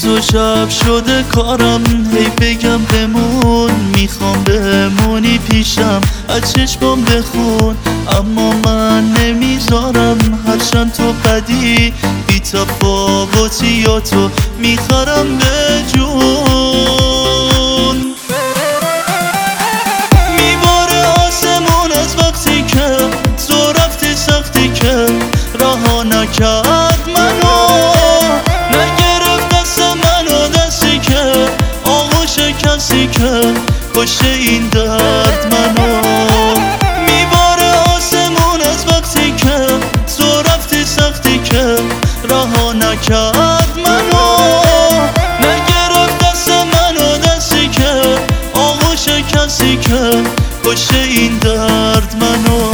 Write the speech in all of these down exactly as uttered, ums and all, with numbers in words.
روز و شب شده کارم هی بگم بمون، میخوام بمونی پیشم از چشمام بخون، اما من نمیذارم هرچند تو بدی، بی تفاوتیاتو میخرم به جون. میباره آسمون از وقتی که تو رفتی، سختی که رها نکرد منو، نگرفت دست منو، دستی که آغوش کسی که کشته این درد منو. میباره آسمون از وقتی که تو رفتی، سختی که رها نکرد منو، نگرفت دست منو، دستی که آغوش کسی که کشته این درد منو.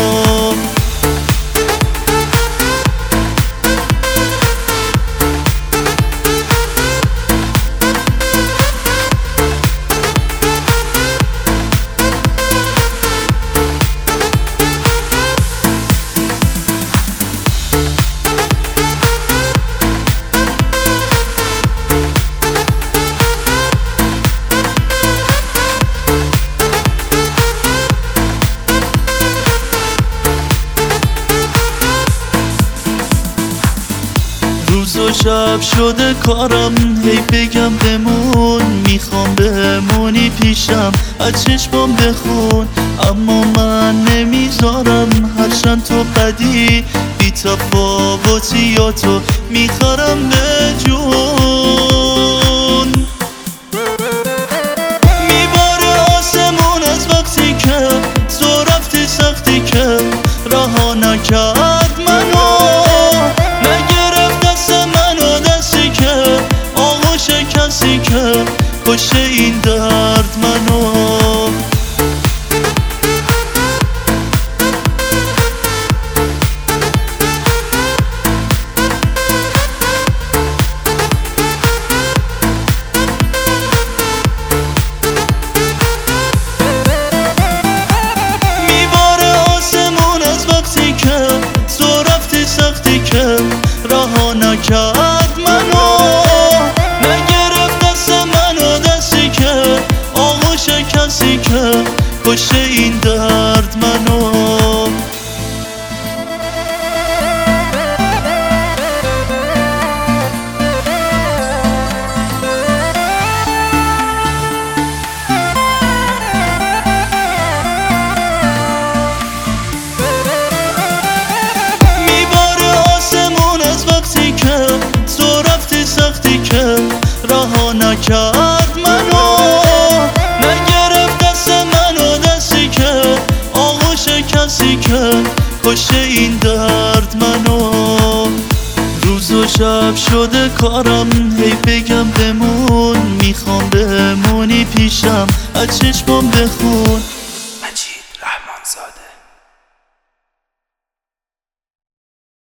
روز و شب شده کارم هی بگم بمون، میخوام بمونی پیشم از چشمام بخون، اما من نمیذارم هرچند تو بدی، بی تفاوتیاتو میخرم به جون. میباره آسمون از وقتی که تو رفتی، سختی که رها نکرد منو، کسی که کشته این درد منو. میباره آسمون از وقتی که تو رفتی، سختی که رها نکرد منو، کسی که کشته این درد منو. میباره آسمون از وقتی که تو رفتی، سختی که رها نکرد منو، کسی که کشته این درد منو. روز و شب شده کارم هی بگم بمون، میخوام بمونی پیشم از چشمام بخون،